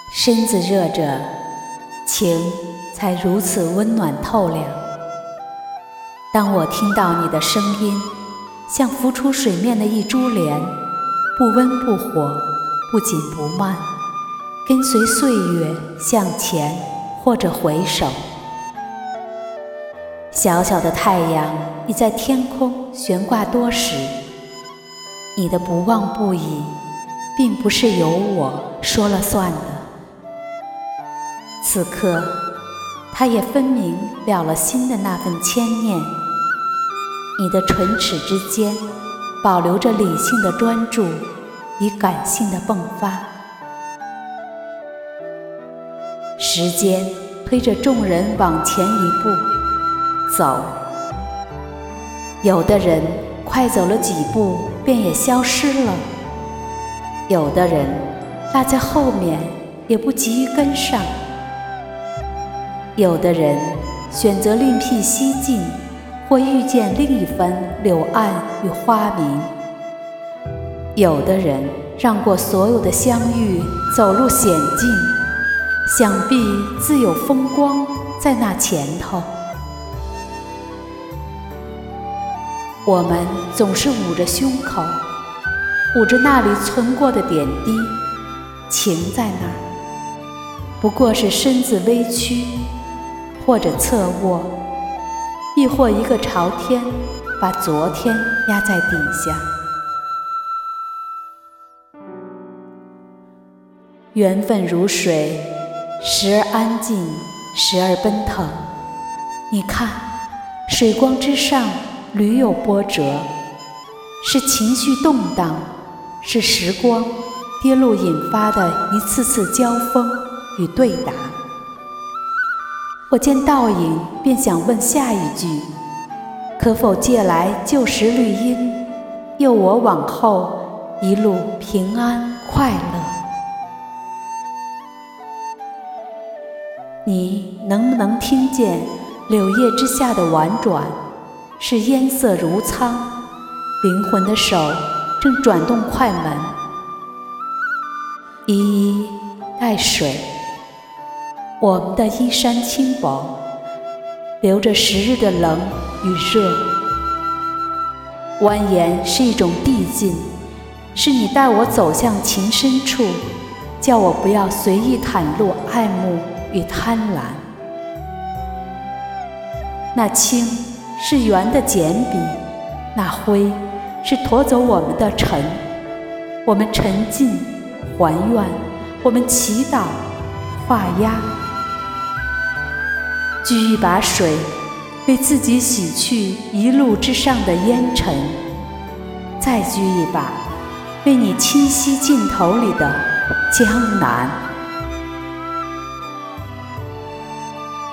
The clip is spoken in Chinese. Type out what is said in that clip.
身子热着，情才如此温暖透亮。当我听到你的声音，像浮出水面的一株莲，不温不火，不紧不慢，跟随岁月向前或者回首。小小的太阳已在天空悬挂多时，你的不忘不已，并不是由我说了算的。此刻，它也分明了了心的那份牵念。你的唇齿之间，保留着理性的专注与感性的迸发。时间推着众人往前一步走，有的人快走了几步便也消失了，有的人落在后面也不急于跟上，有的人选择另辟蹊径，或遇见另一番柳暗与花明，有的人让过所有的相遇，走入险境，想必自有风光在那前头。我们总是捂着胸口，捂着那里存过的点滴，情在那儿，不过是身子微屈，或者侧卧，亦或一个朝天，把昨天压在底下。缘分如水，时而安静，时而奔腾。你看，水光之上屡有波折，是情绪动荡，是时光跌落引发的一次次交锋与对答。我见倒影，便想问下一句：可否借来旧时绿荫，诱我往后一路平安快乐？你能不能听见柳叶之下的婉转？是烟色如苍，灵魂的手正转动快门，一一带水。我们的衣衫轻薄，留着时日的冷与热。蜿蜒是一种递进，是你带我走向情深处，叫我不要随意袒露爱慕与贪婪。那青是圆的简笔，那灰是驮走我们的尘。我们沉浸，还愿，我们祈祷，画押。掬一把水，为自己洗去一路之上的烟尘；再掬一把，为你清晰尽头里的江南。